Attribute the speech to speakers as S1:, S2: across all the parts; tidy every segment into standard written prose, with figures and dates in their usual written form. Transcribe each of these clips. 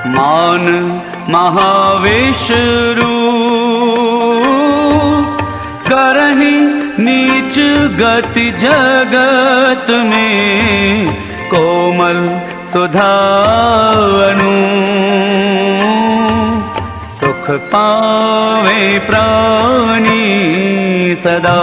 S1: मान महाविष्णु करहि नीच गति जगत में, कोमल सुधानु सुख पावे प्राणी सदा।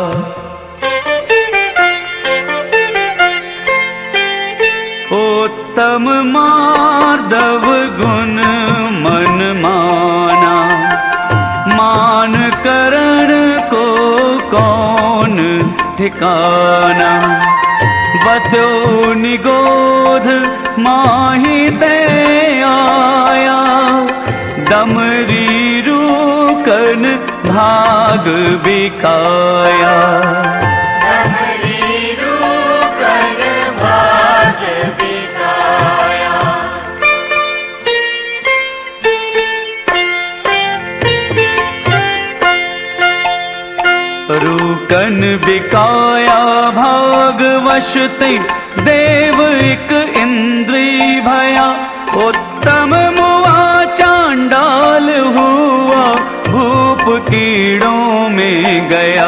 S1: उत्तम माधव गुण मन माना, मान करण को कौन ठिकाना। बस्यो निगोध माही ते आया, डमरी रूकन भाग बिकाया।
S2: डमरी रूकन भाग बिकाया।
S1: रूकन बिकाया भागवश ते, देव एक इंद्री भया। उत्तम मुआ चांडाल हुआ, भूप कीड़ों में गया।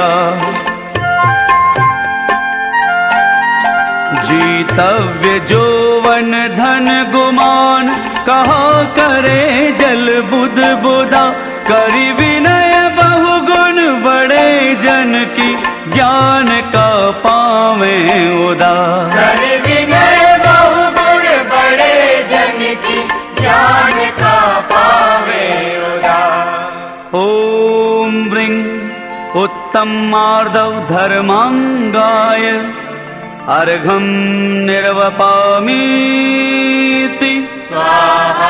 S1: जीतव्य जोवन धन गुमान, कहा करे जल बुध बुधा। करि विनय बहुगुण बड़े जन की, ज्ञान का पावे उदार।
S2: करि विनय बहुगुण बड़े जन की, ज्ञान का पावे उदार।
S1: ओम ह्रीं उत्तम मार्दव धर्मांगाय, अर्घं निर्वपामीति
S2: स्वाहा।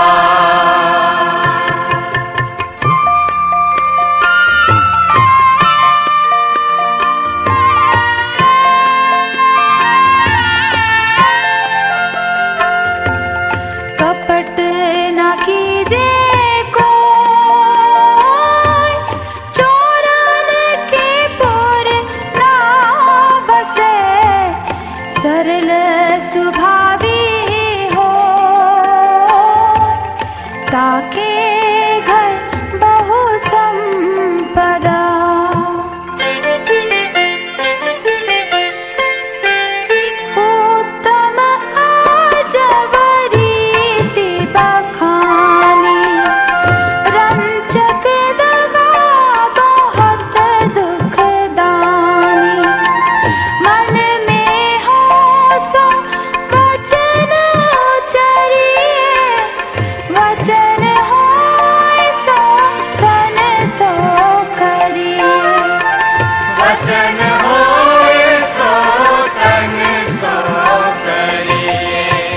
S3: कपट न कीजे कोई, चोरन के पुर ना बसे। सरल सुभावी हो, ताके घर बहु संपदा। उत्तम आजव रीति बखानी, रंचक दगा बहुत दुखदानी। मन में हो सो वचन उचरिए, वचन होय सो तन सो करिए।
S2: वचन होय सो तन सो करिए।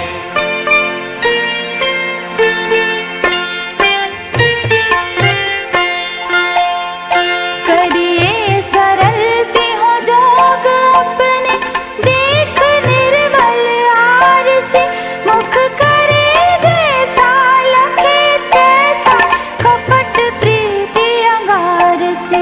S3: करिए सरलती हो जोग अपने, देख निर्मल आर से। मुख करे जैसा लखे तैसा, कपट प्रीति अंगार से।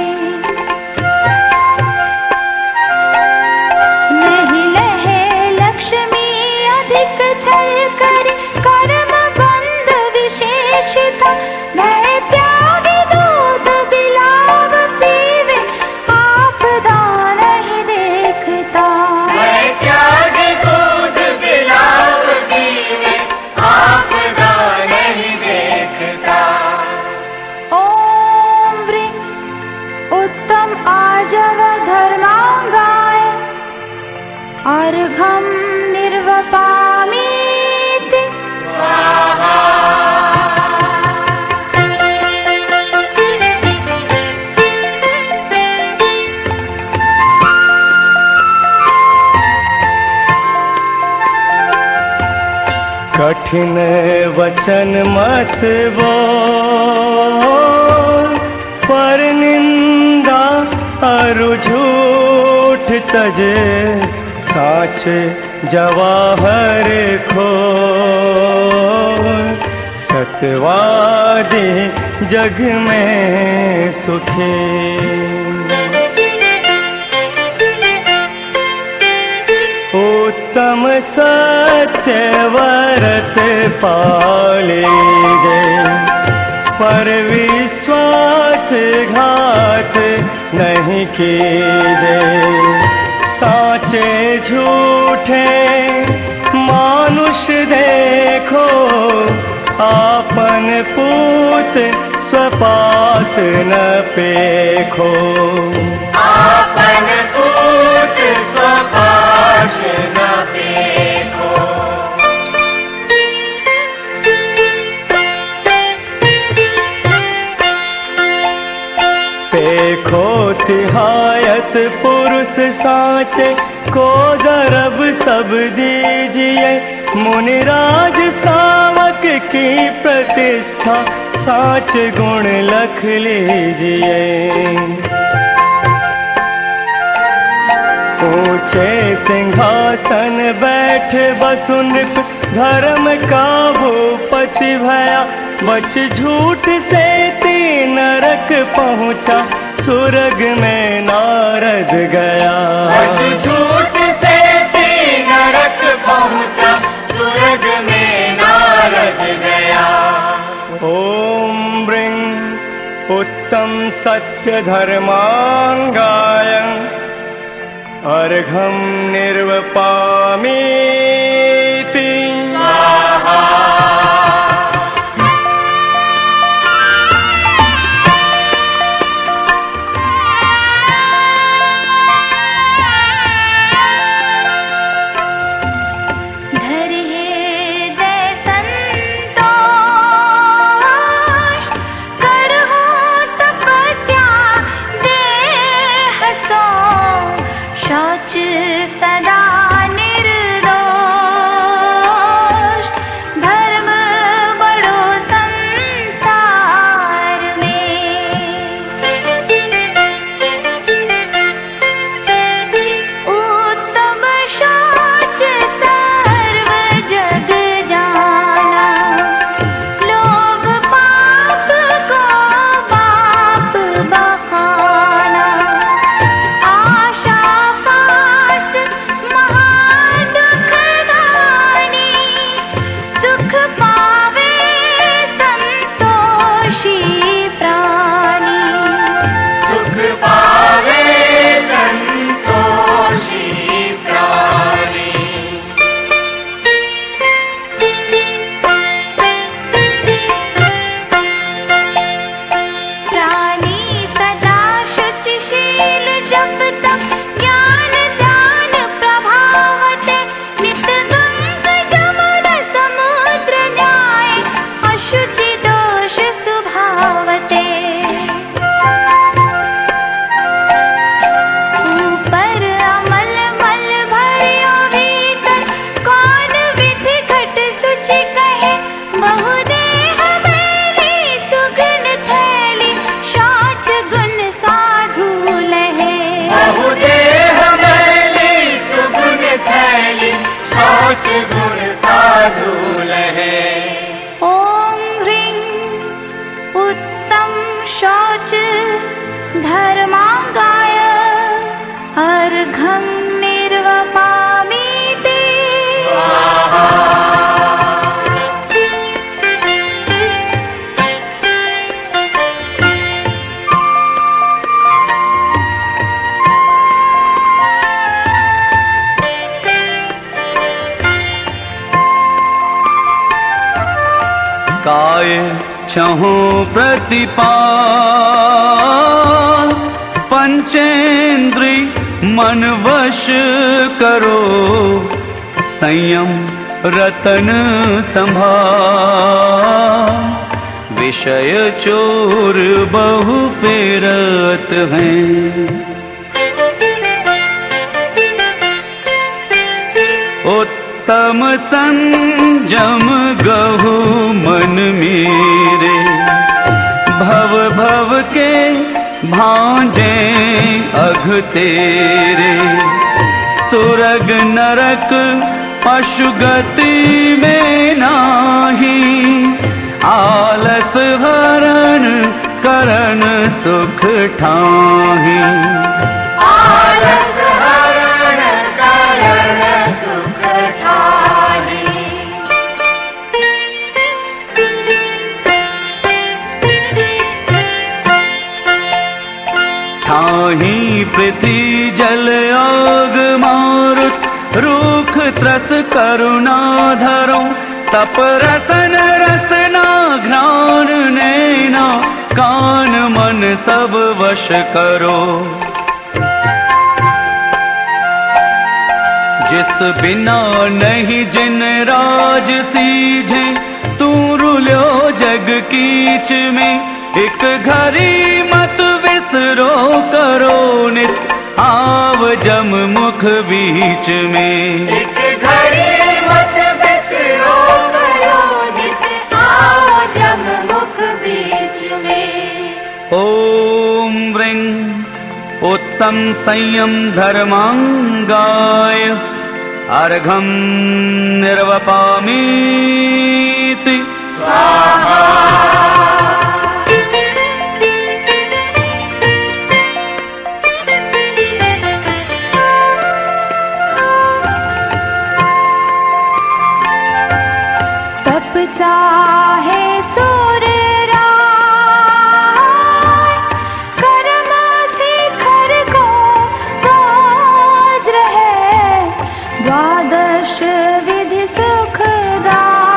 S3: नहीं लहे लक्ष्मी अधिक छल करी, कर्म बंध विशेषता। भय त्यागी दूध बिलाव पीवे, आपदा नहीं देखता।
S2: मैं त्याग दूध बिलाव पीवे, आपदा नहीं देखता।
S3: ओम ह्रीं उत्तम आजव धर्मांगाय, अर्घं निर्वपामीति
S2: स्वाहा।
S1: कठिन वचन मत बोल, पर निंदा अरु झूठ तजे। साच जवाहर खो, सतवादी जग में सुखी। उत्तम सत्य व्रत पाले, पर विश्वासघात नहीं कीजे। साचे झूठे मानुष देखो, आपन पूत स्वपास न पेखो।
S2: आपन पूत स्वपास न पेखो।
S1: पेखो तिहायत पुरुष साचे, को दरब सब दीजिए। मुनिराज सावक की प्रतिष्ठा, साच गुण लख लीजिए। ऊंचे सिंहासन बैठ वसुनृप, धर्म का भूपति भया। बच झूठ से तीन नरक पहुँचा, स्वर्ग में नारद गया।
S2: बच झूठ से तीन नरक पहुँचा, स्वर्ग में नारद गया।
S1: ओम ब्रिंग उत्तम सत्य धर्मांगाय, अर्घम निर्वपामीति।
S3: ओम ह्रीं उत्तम शौच धर्मांगाय, अर्घं निर्वपामीति।
S1: काय छहु प्रतिपाल, पंचेंद्री मन वश करो। संयम रतन संभाल, विषय चोर बहु फेरत हैं। उत्तम संजम गहु मन मेरे, भव भव के भांजे अघ तेरे। सुरग नरक पशुगति में नाही, आलस हरण करण सुख ठाही।
S2: आलस हरण करण सुख ठाही।
S1: पृथ्वी जल आग मारुत रूख त्रस करुणा धरो सप रसन रसना घ्राण नैना कान मन सब वश करो। जिस बिना नहीं जिन राज सीझे तू रुल्यो जग कीच में एक घड़ी मत विसरो करो नित आव जम मुख बीच में।
S2: एक घड़ी मत बिसरो करो नित आओ जम मुख बीच में।
S1: ओम व्रीं उत्तम संयम धर्मांगाय अर्घम निर्वपामीति
S2: स्वाहा।
S3: तप चाहे सूर्य राय कर्म शिखर को वज्र है द्वादश विधि सुखदा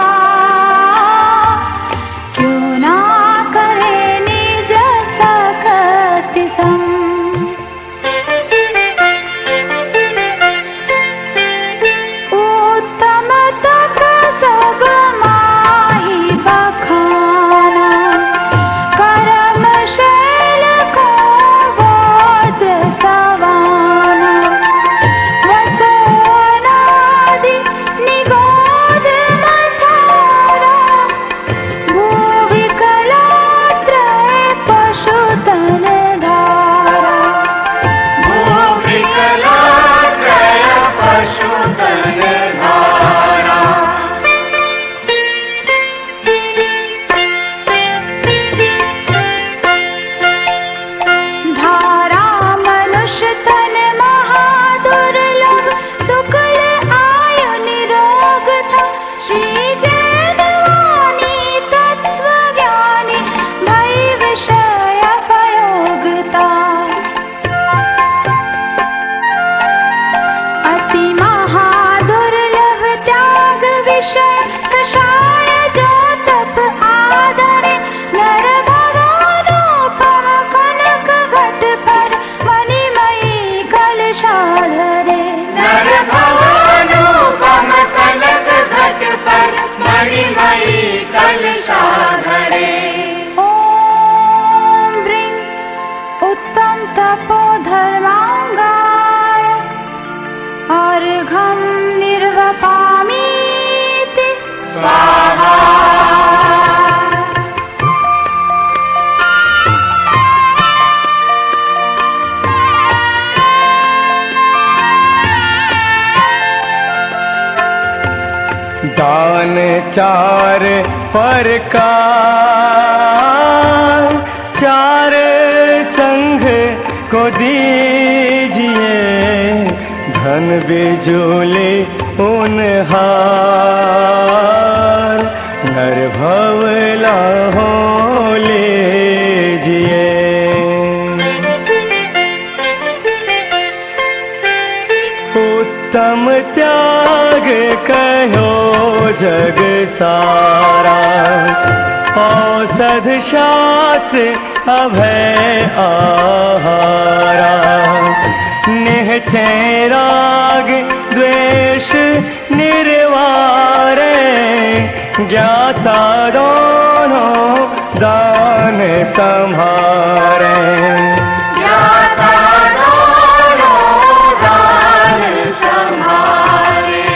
S3: क्यों ना करे निज सकति सम। उत्तम तप सब माही बखाना कर्मशैल को वज्र सवाना वसोनादि निगोद मछारा भूविकलात्रय पशुतन धारा।
S2: भूविकलात्रय पशुतन धारा।
S3: धारा मनुष्य तन महादुर्लभ शुक्ल आयु निरोग था श्री जैनवाणी तत्व ज्ञानी भय विषय पयोगता। अति महादुर्लभ त्याग विषय कषाय जो तप आदरे नर भवानुपम कनक घट पर मणिमयी कलशाधरे।
S2: नर भवानुपम कनक घट पर मणिमयी कलशाधरे।
S3: ओम व्रीं उत्तम तपो धर्मांगाय अर्घम निर्वपामीति
S2: स्वाहा।
S4: दान चार प्रकार चार संघ को दीजिए धन बिजुली उनहार नर भवला हो लीजिए। उत्तम त्याग कहो जग सारा औषध शास्त्र अभय आहारा निश्चय राग द्वेष निर्वारे ज्ञाता दोनों दान संभारे।
S2: ज्ञाता दोनों दान संभारे।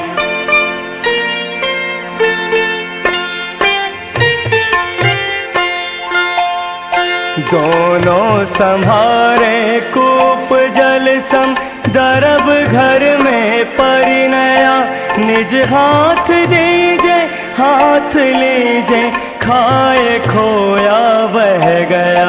S4: दोनों संभारे कूप जल सम दरब घर में परिणया निज हाथ दीजे हाथ लीजे खाए खोया बह गया।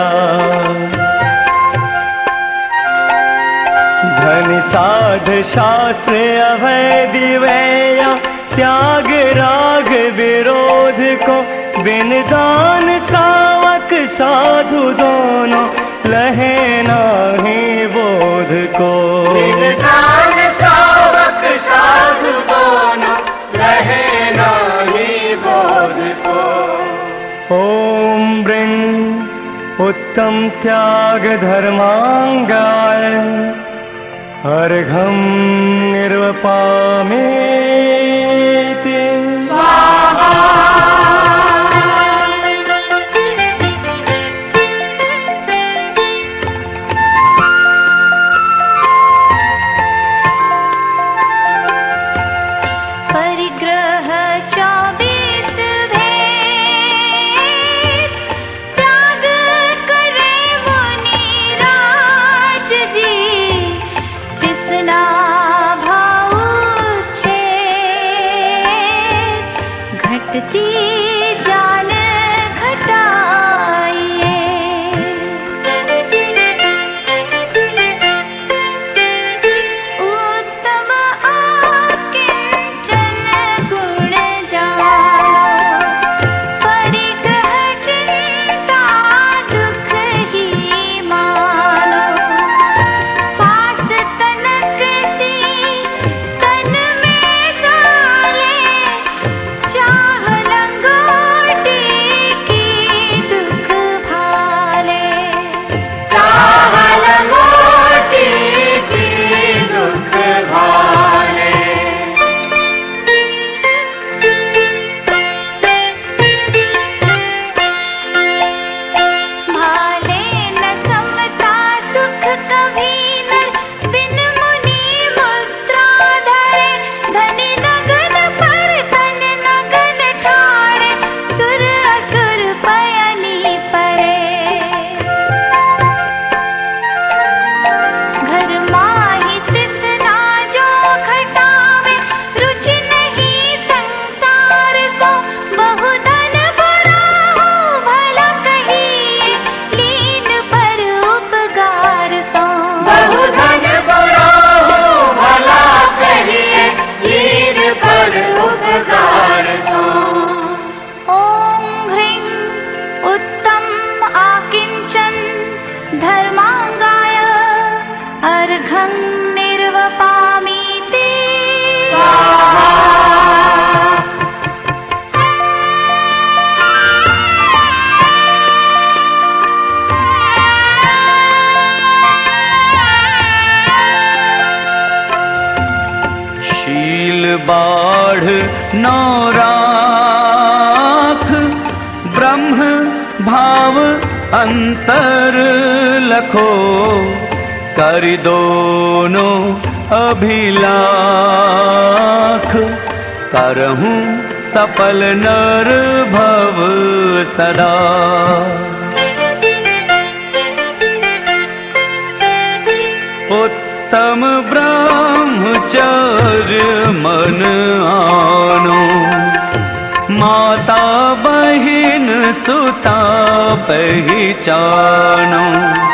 S4: धन साध शास्त्र अभय दिवैया त्याग राग विरोध को बिन दान सावक साधु दोनों लहे नाही वो विरोध को।
S2: विद्वान श्रावक साधु दोनों रहे नाहि बोध को।
S4: ओम वृंग उत्तम त्याग धर्मांगाय अर्घम निर्वपामेति।
S3: परिग्रह 24 भेद त्याग करे मुनिराज जी। तिसना भाव छे घटती जान घटाइए। उत्तम आकिंचन गुण जानो परिग्रह चिंता दुख ही मानो। पास तनक सी तन में साले चाह लंगोटी की दुख भाले।
S2: चाह लंगोटी की दुख भाले।
S3: भाले न समता सुख कभी नर बिन मुनि मुद्रा धरे। धनि नगन पर तन नगन ठाड़े सुर असुर पयनी परे। घर माहि तिसना जो घटावे रुचि नहीं संसार सो। बहु धन बुरा हो भला कहिए लीन पर उपकार सो।
S2: बहु धन बुरा हो भला कहिए लीन पर उपकार सो।
S3: ओम ह्रीं उत्तम आकिंचन धर्मांगाय अर्घं निर्वपामीति।
S1: शील बाढ़ नौ राख ब्रह्म भाव अंतर लखो। कर दोनों अभिलाख करहूं सफल नर भव सदा। उत्तम ब्रह्मचर्य मन आनो। माता बहिन सुता पहचानो।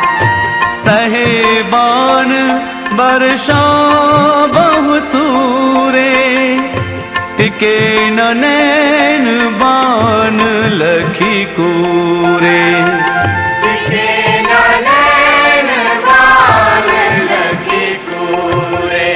S1: सहेबान वर्षा बहु सूरे। टिके न नैन बान लखी कूरे।
S2: टिके न नैन बान लखी कूरे।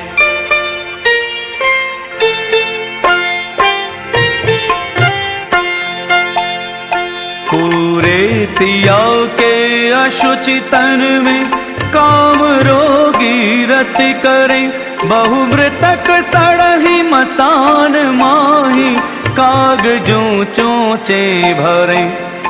S1: पूरे तिया के अशुचि तन में काम रोगी रति करे। बहु मृतक सड़ही मसान माही कागजों चोचे भरे।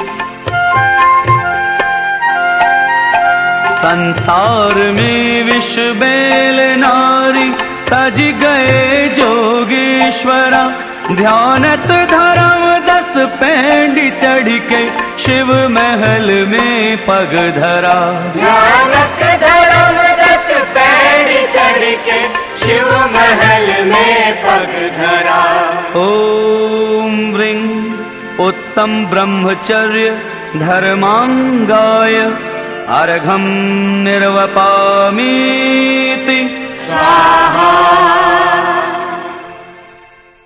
S1: संसार में विष बेल नारी तज गए जोगेश्वरा। ध्यानत धर्म 10 पैंडी चढ़ के शिव महल में पग धरा।
S2: ध्यानत धर्म 10 पैंडी चढ़ के शिव महल में पग धरा।
S1: ओम वृंग उत्तम ब्रह्मचर्य धर्मांगाय अर्घं निर्वपामीति।
S2: स्वाहा।